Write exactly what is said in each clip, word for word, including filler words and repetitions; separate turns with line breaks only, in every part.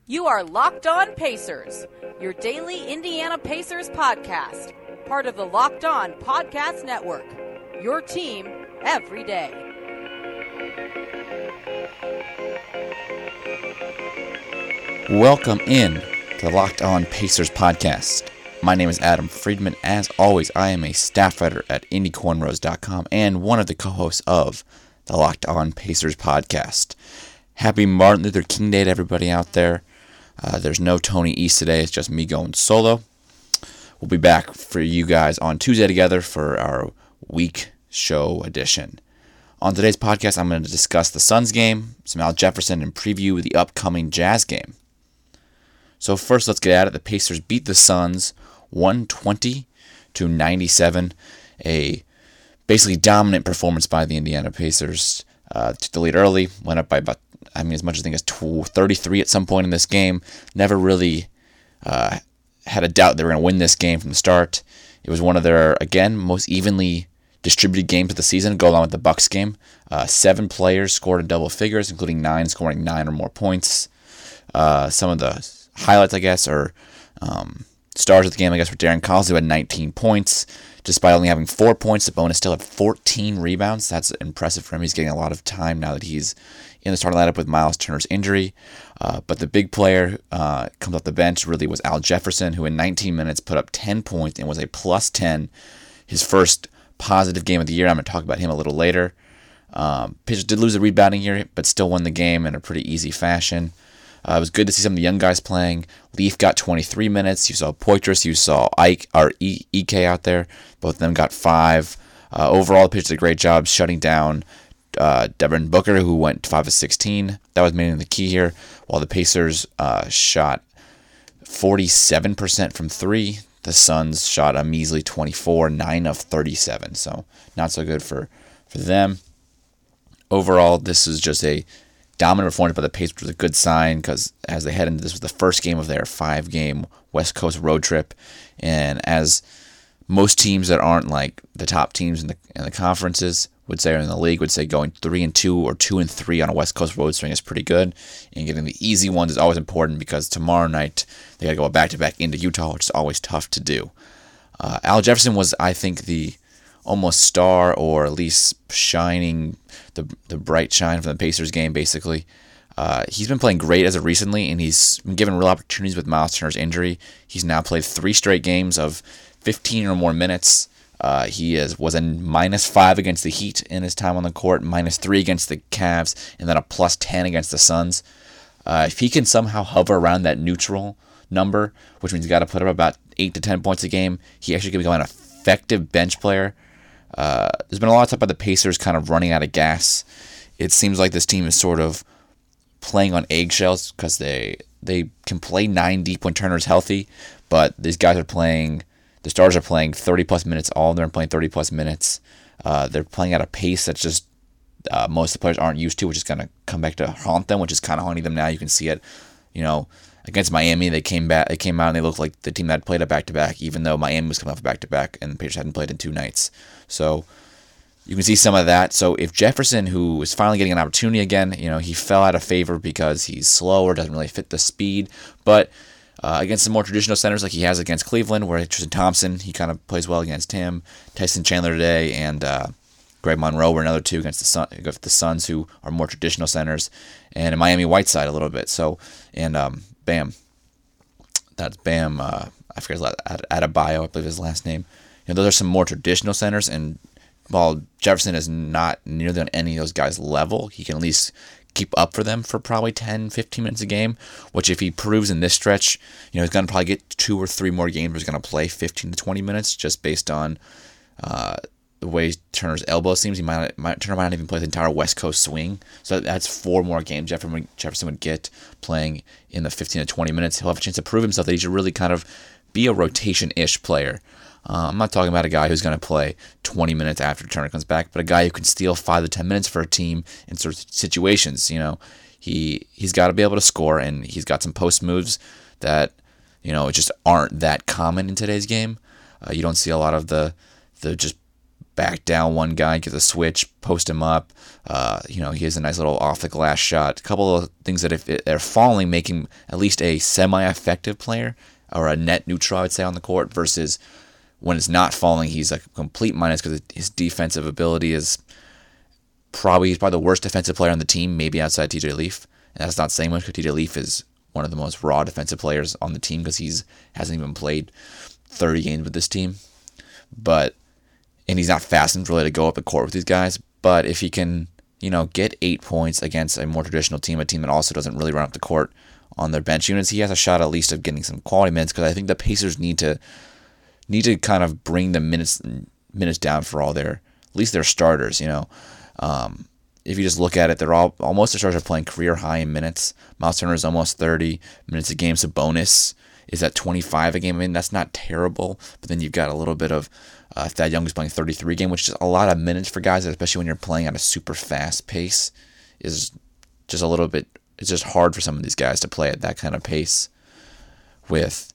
You are Locked On Pacers, your daily Indiana Pacers podcast, part of the Locked On Podcast Network, your team every day.
Welcome in to the Locked On Pacers podcast. My name is Adam Friedman. As always, I am a staff writer at Indy Cornrows dot com and one of the co-hosts of the Locked On Pacers podcast. Happy Martin Luther King Day to everybody out there. Uh, there's no Tony East today. It's just me going solo. We'll be back for you guys on Tuesday together for our week show edition. On today's podcast, I'm going to discuss the Suns game, some Al Jefferson, and preview the upcoming Jazz game. So first, let's get at it. The Pacers beat the Suns one twenty to ninety-seven. A basically dominant performance by the Indiana Pacers. Uh, took the lead early, went up by about, I mean, as much as I think as thirty-three at some point in this game. Never really uh, had a doubt they were going to win this game from the start. It was one of their, again, most evenly distributed games of the season, go along with the Bucks game. Uh, seven players scored in double figures, including nine scoring nine or more points. Uh, some of the highlights, I guess, or um, stars of the game, I guess, were Darren Collins, who had nineteen points. Despite only having four points, Sabonis still had fourteen rebounds. That's impressive for him. He's getting a lot of time now that he's in the starting lineup with Miles Turner's injury. Uh, but the big player uh, comes off the bench really was Al Jefferson, who in nineteen minutes put up ten points and was a plus ten. His first positive game of the year. I'm going to talk about him a little later. Um, Pacers did lose the rebounding here, but still won the game in a pretty easy fashion. Uh, it was good to see some of the young guys playing. Leaf got twenty-three minutes. You saw Poitras. You saw Ike or e- E K out there. Both of them got five. Uh, overall, the Pacers did a great job shutting down uh, Devin Booker, who went five of sixteen. That was mainly the key here. While the Pacers uh, shot forty-seven percent from three, the Suns shot a measly twenty-four, nine of thirty-seven. So not so good for, for them. Overall, this is just a dominant performance by the Pacers, which was a good sign because as they head into this was the first game of their five-game West Coast road trip, and as most teams that aren't like the top teams in the in the conferences would say, or in the league would say, going three and two or two and three on a West Coast road swing is pretty good, and getting the easy ones is always important because tomorrow night they got to go back to back into Utah, which is always tough to do. Uh, Al Jefferson was, I think, the almost star, or at least shining, the the bright shine from the Pacers game, basically. Uh, he's been playing great as of recently, and he's been given real opportunities with Miles Turner's injury. He's now played three straight games of fifteen or more minutes. Uh, he is was a minus five against the Heat in his time on the court, minus three against the Cavs, and then a plus ten against the Suns. Uh, if he can somehow hover around that neutral number, which means he's got to put up about eight to ten points a game, he actually can become an effective bench player. Uh, there's been a lot of talk about the Pacers kind of running out of gas. It seems like this team is sort of playing on eggshells because they they can play nine deep when Turner's healthy, but these guys are playing, the stars are playing thirty-plus minutes. All of them are playing thirty-plus minutes. Uh, they're playing at a pace that's just uh, most of the players aren't used to, which is going to come back to haunt them, which is kind of haunting them now. You can see it, you know, against Miami, they came back. They came out and they looked like the team that had played a back-to-back, even though Miami was coming off a back-to-back and the Pacers hadn't played in two nights. So you can see some of that. So if Jefferson, who is finally getting an opportunity again, you know, he fell out of favor because he's slower, doesn't really fit the speed. But uh, against some more traditional centers like he has against Cleveland, where Tristan Thompson, he kind of plays well against him. Tyson Chandler today and uh, Greg Monroe were another two against the, Sun, against the Suns, who are more traditional centers. And in Miami Whiteside a little bit. So, and um, Bam. That's Bam. Uh, I forget his last, Adebayo, I believe his last name. You know, those are some more traditional centers, and while Jefferson is not nearly on any of those guys' level, he can at least keep up for them for probably ten, fifteen minutes a game, which if he proves in this stretch, you know, he's going to probably get two or three more games where he's going to play fifteen to twenty minutes just based on uh, the way Turner's elbow seems. He might, might Turner might not even play the entire West Coast swing. So that's four more games Jefferson, Jefferson would get playing in the fifteen to twenty minutes. He'll have a chance to prove himself that he should really kind of be a rotation-ish player. Uh, I'm not talking about a guy who's going to play twenty minutes after Turner comes back, but a guy who can steal five to ten minutes for a team in sort of situations. You know, he he's got to be able to score, and he's got some post moves that, you know, just aren't that common in today's game. Uh, you don't see a lot of the the just back down one guy, get the switch, post him up. Uh, you know, he has a nice little off the glass shot. A couple of things that if they're falling, make him at least a semi-effective player or a net neutral, I would say, on the court, versus when it's not falling, he's a complete minus because his defensive ability is probably, he's probably the worst defensive player on the team, maybe outside T J Leaf. And that's not saying much because T J Leaf is one of the most raw defensive players on the team because he's hasn't even played thirty games with this team. But, and he's not fast enough really to go up the court with these guys. But if he can, you know, get eight points against a more traditional team, a team that also doesn't really run up the court on their bench units, he has a shot at least of getting some quality minutes because I think the Pacers need to need to kind of bring the minutes minutes down for all their, at least their starters, you know. Um, if you just look at it, they're all almost their starters are playing career high in minutes. Miles Turner is almost thirty minutes a game. Sabonis is at twenty-five a game. I mean, that's not terrible, but then you've got a little bit of uh, Thad Young is playing thirty-three a game, which is a lot of minutes for guys, especially when you're playing at a super fast pace. Is just a little bit. It's just hard for some of these guys to play at that kind of pace with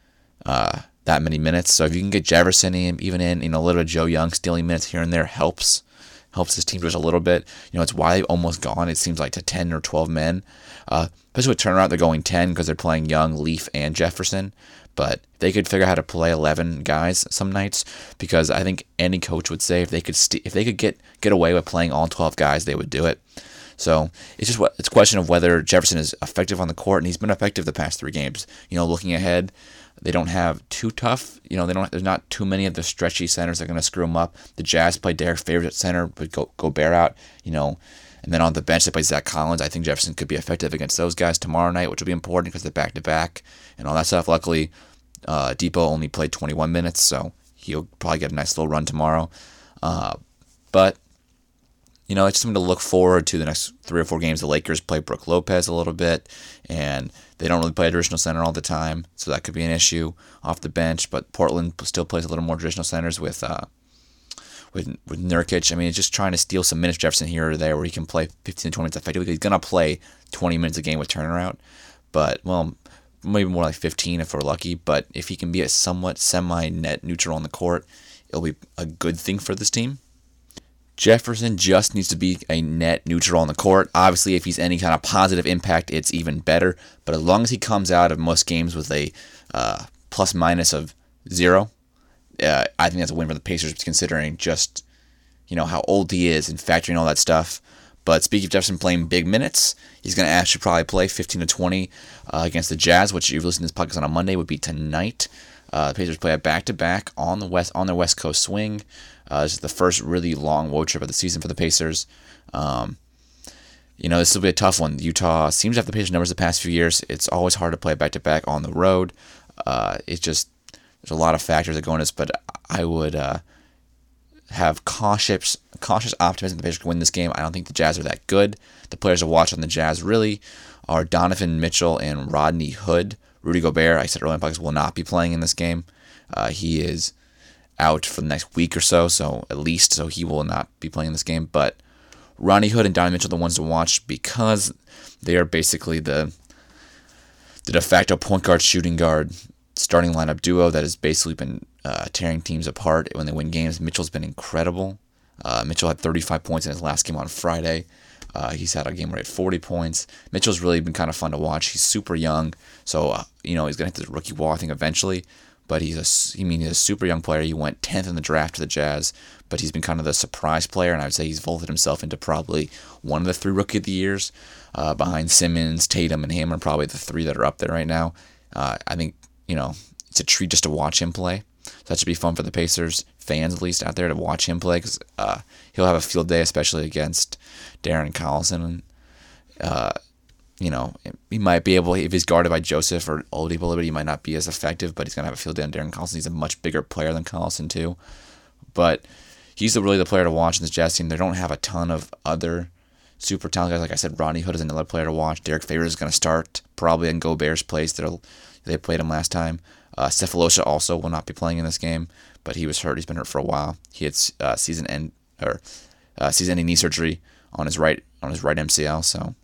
uh, that many minutes. So if you can get Jefferson in, even in, you know, a little bit of Joe Young stealing minutes here and there helps. Helps his team just a little bit. You know, it's why they've almost gone, it seems like, to ten or twelve men. Uh, especially with turnaround, they're going ten because they're playing Young, Leaf, and Jefferson. But they could figure out how to play eleven guys some nights, because I think any coach would say if they could st- if they could get, get away with playing all twelve guys, they would do it. So it's just what it's a question of whether Jefferson is effective on the court, and he's been effective the past three games. You know, looking ahead, they don't have too tough. You know, they don't. There's not too many of the stretchy centers that are going to screw them up. The Jazz play Derek Favors at center, but go Gobert out. You know, and then on the bench they play Zach Collins. I think Jefferson could be effective against those guys tomorrow night, which will be important because they're back to back and all that stuff. Luckily, uh, Depot only played twenty-one minutes, so he'll probably get a nice little run tomorrow. Uh, but you know, it's something to look forward to the next three or four games. The Lakers play Brook Lopez a little bit, and they don't really play a traditional center all the time, so that could be an issue off the bench. But Portland still plays a little more traditional centers with uh, with with Nurkic. I mean, it's just trying to steal some minutes Jefferson here or there where he can play fifteen to twenty minutes effectively. He's going to play twenty minutes a game with Turner out, but, well, maybe more like fifteen if we're lucky. But if he can be a somewhat semi-net neutral on the court, it'll be a good thing for this team. Jefferson just needs to be a net neutral on the court. Obviously, if he's any kind of positive impact, it's even better. But as long as he comes out of most games with a uh, plus minus of zero, uh, I think that's a win for the Pacers, considering just, you know, how old he is and factoring all that stuff. But speaking of Jefferson playing big minutes, he's going to actually probably play fifteen to twenty uh, against the Jazz, which you've listened to this podcast on a Monday, would be tonight. Uh, the Pacers play a back-to-back on the west on their West Coast swing. Uh, this is the first really long road trip of the season for the Pacers. Um, you know, this will be a tough one. Utah seems to have the Pacers numbers the past few years. It's always hard to play back-to-back on the road. Uh, it's just, there's a lot of factors that go into this, but I would uh, have cautious cautious optimism the Pacers can win this game. I don't think the Jazz are that good. The players to watch on the Jazz really are Donovan Mitchell and Rodney Hood. Rudy Gobert, I said earlier in the podcast, will not be playing in this game. Uh, he is out for the next week or so, so at least, so he will not be playing this game. But Rodney Hood and Donovan Mitchell are the ones to watch because they are basically the the de facto point guard, shooting guard, starting lineup duo that has basically been uh, tearing teams apart when they win games. Mitchell's been incredible. Uh, Mitchell had thirty-five points in his last game on Friday. Uh, he's had a game where he had forty points. Mitchell's really been kind of fun to watch. He's super young, so uh, you know he's gonna hit the rookie wall, I think, eventually. But he's a, I mean, he's a super young player. He went tenth in the draft to the Jazz, but he's been kind of the surprise player, and I would say he's vaulted himself into probably one of the three Rookie of the Years, uh, behind Simmons, Tatum, and him are probably the three that are up there right now. Uh, I think, you know, it's a treat just to watch him play. So that should be fun for the Pacers fans, at least, out there to watch him play, because uh, he'll have a field day, especially against Darren Collison. Uh, you know, he might be able, if he's guarded by Joseph or Oladipo a little bit, he might not be as effective, but he's going to have a field day on Darren Collison. He's a much bigger player than Collison, too. But he's the, really the player to watch in this Jazz team. They don't have a ton of other super talented guys. Like I said, Rodney Hood is another player to watch. Derek Favors is going to start probably in Gobert's place. They'll, they played him last time. Uh, Cephalosha also will not be playing in this game, but he was hurt. He's been hurt for a while. He had uh, season end or uh, season-ending knee surgery on his right on his right M C L. So,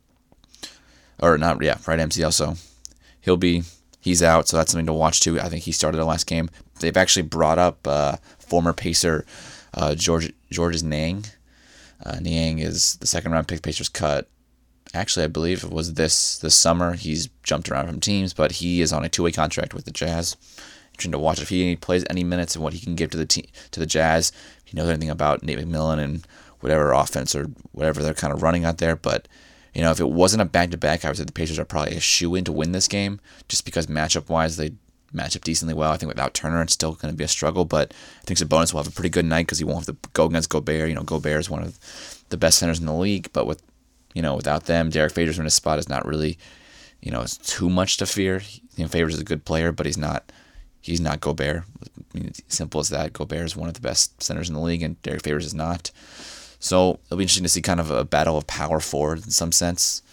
or not, yeah, right M C L. So he'll be he's out. So that's something to watch too. I think he started the last game. They've actually brought up uh, former Pacer Uh, George Georges Niang. Uh, Niang is the second round pick Pacers cut. Actually, I believe it was this this summer. He's jumped around from teams, but he is on a two-way contract with the Jazz. Interesting to watch if he plays any minutes and what he can give to the team, to the Jazz. If he knows anything about Nate McMillan and whatever offense or whatever they're kind of running out there. But you know, if it wasn't a back-to-back, I would say the Pacers are probably a shoe-in to win this game, just because matchup-wise they match up decently well. I think without Turner, it's still going to be a struggle, but I think Sabonis will have a pretty good night because he won't have to go against Gobert. You know, Gobert is one of the best centers in the league, but with you know without them, Derek Favors in his spot is not really you know too much to fear. You know, Favors is a good player, but he's not he's not Gobert. I mean, it's simple as that. Gobert is one of the best centers in the league, and Derek Favors is not. So it'll be interesting to see kind of a battle of power forward in some sense,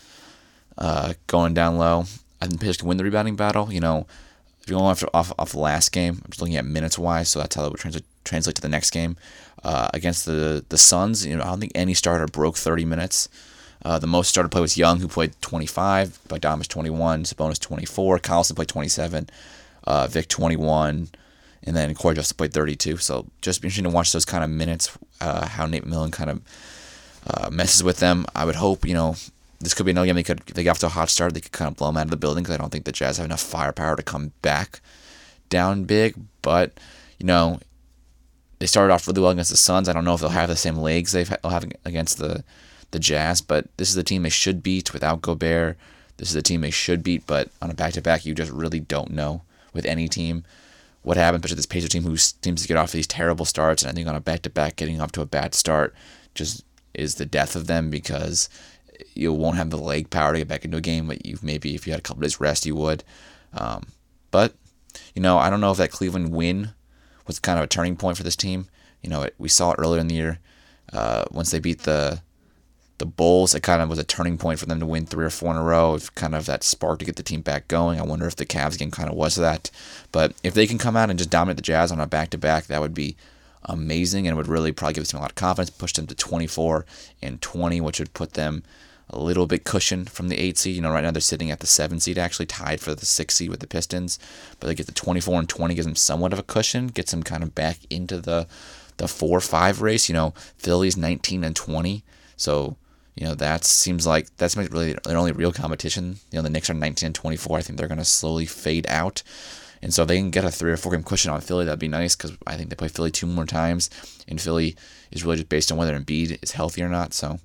uh, going down low. I think Pacers can win the rebounding battle. You know, if you're going off off off the last game, I'm just looking at minutes wise, so that's how that would translate translate to the next game uh, against the the Suns. You know, I don't think any starter broke thirty minutes. Uh, the most starter play was Young, who played twenty-five. Bogdan was twenty-one. Sabonis twenty-four. Collison played twenty-seven. Uh, Vic twenty-one. And then Corey Joseph played thirty-two. So just be interesting to watch those kind of minutes, uh, how Nate McMillan kind of uh, messes with them. I would hope, you know, this could be another game they could, if they get off to a hot start, they could kind of blow them out of the building because I don't think the Jazz have enough firepower to come back down big. But, you know, they started off really well against the Suns. I don't know if they'll have the same legs they've they'll have against the, the Jazz, but this is the team they should beat without Gobert. This is the team they should beat, but on a back-to-back, you just really don't know with any team what happened, especially this Pacers team who seems to get off these terrible starts, and I think on a back-to-back, getting off to a bad start just is the death of them because you won't have the leg power to get back into a game, but you maybe if you had a couple days rest, you would. Um, but, you know, I don't know if that Cleveland win was kind of a turning point for this team. You know, it, we saw it earlier in the year. Uh, once they beat the the Bulls, it kind of was a turning point for them to win three or four in a row. It's kind of that spark to get the team back going. I wonder if the Cavs game kind of was that. But if they can come out and just dominate the Jazz on a back-to-back, that would be amazing and would really probably give the team a lot of confidence, push them to twenty-four and twenty, which would put them a little bit cushioned from the eight seed. You know, right now they're sitting at the seven seed, actually tied for the six seed with the Pistons. But they get the twenty-four and twenty, gives them somewhat of a cushion, gets them kind of back into the the four five race. You know, Philly's nineteen and twenty, so you know, that seems like that's really their only real competition. You know, the Knicks are nineteen and twenty-four. I think they're going to slowly fade out. And so if they can get a three or four game cushion on Philly, that'd be nice because I think they play Philly two more times. And Philly is really just based on whether Embiid is healthy or not. So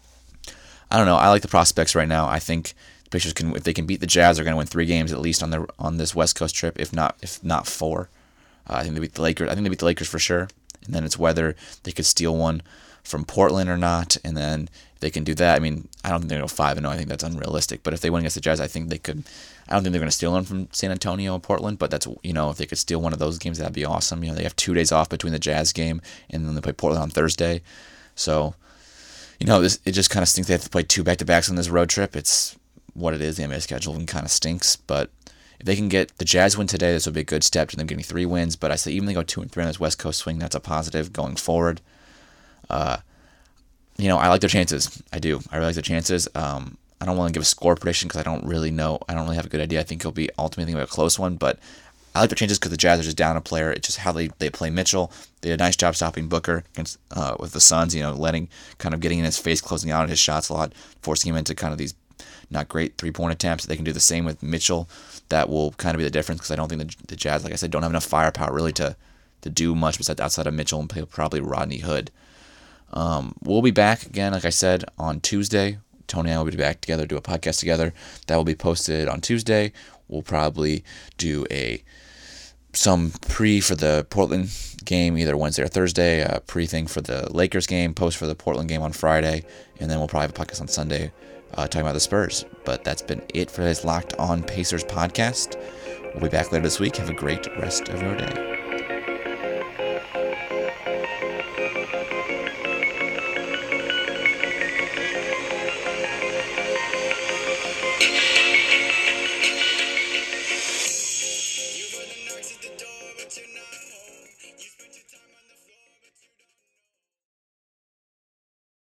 I don't know. I like the prospects right now. I think the Pacers can, if they can beat the Jazz, they're going to win three games at least on their on this West Coast trip, if not if not four. Uh, I think they beat the Lakers. I think they beat the Lakers for sure. And then it's whether they could steal one from Portland or not, and then if they can do that, I mean, I don't think they're going to go five and oh. I think that's unrealistic. But if they win against the Jazz, I think they could. I don't think they're going to steal one from San Antonio or Portland, but that's, you know, if they could steal one of those games, that'd be awesome. You know, they have two days off between the Jazz game, and then they play Portland on Thursday. So, you know, this it just kind of stinks they have to play two back-to-backs on this road trip. It's what it is. The N B A schedule kind of stinks, but if they can get the Jazz win today, this would be a good step to them getting three wins. But I say even if they go two and three on this West Coast swing, that's a positive going forward. Uh, you know, I like their chances. I do. I really like their chances. Um, I don't want to give a score prediction because I don't really know. I don't really have a good idea. I think it'll be ultimately a close one, but I like their chances because the Jazz are just down a player. It's just how they, they play Mitchell. They did a nice job stopping Booker against uh, with the Suns, you know, letting, kind of getting in his face, closing out his shots a lot, forcing him into kind of these not great three-point attempts. They can do the same with Mitchell. That will kind of be the difference because I don't think the, the Jazz, like I said, don't have enough firepower really to, to do much besides outside of Mitchell and probably Rodney Hood. Um, we'll be back again, like I said, on Tuesday. Tony and I will be back together, do a podcast together. That will be posted on Tuesday. We'll probably do a some pre for the Portland game, either Wednesday or Thursday, a pre thing for the Lakers game, post for the Portland game on Friday, and then we'll probably have a podcast on Sunday uh, talking about the Spurs. But that's been it for this Locked On Pacers podcast. We'll be back later this week. Have a great rest of your day.